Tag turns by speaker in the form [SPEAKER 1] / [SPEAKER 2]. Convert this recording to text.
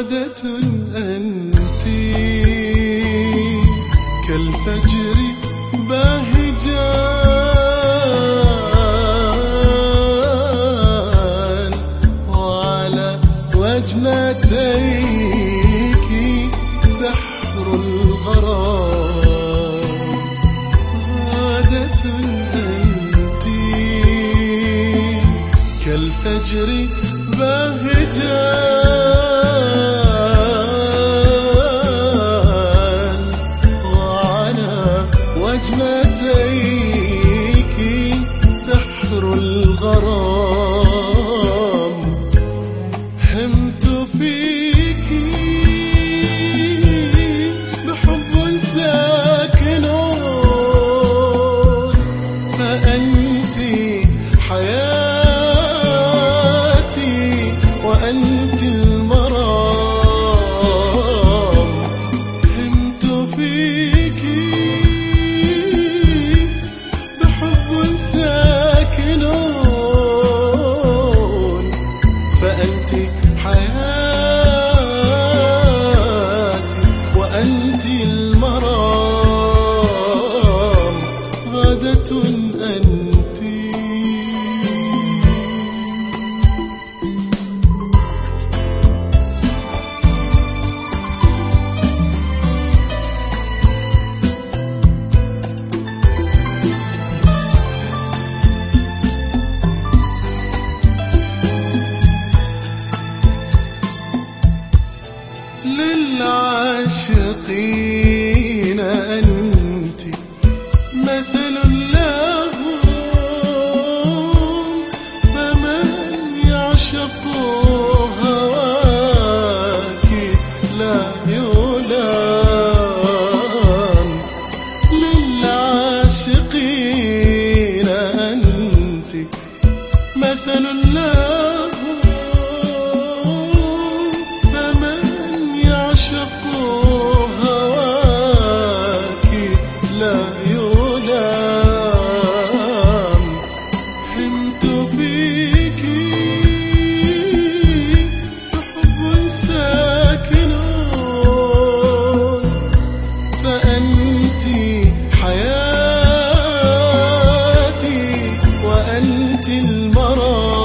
[SPEAKER 1] غادة أنت كالفجر باهجان وعلى وجنتيك سحر الغرام. غادة أنت كالفجر باهجان وعلى وجنتيك سحر الغرام. همت فيك بحب ساكن فأنت حياتي وأنت المرام. همت فيك بحب ساكن فأنت حياتي وأنت المرام. غادة أنت للعاشقين أنت مثل لهم فمن يعشق هواك لا يلام. للعاشقين أنت مثل لهم هواك لا يلام. حمت فيك بحب ساكن فأنت حياتي وأنت المرام.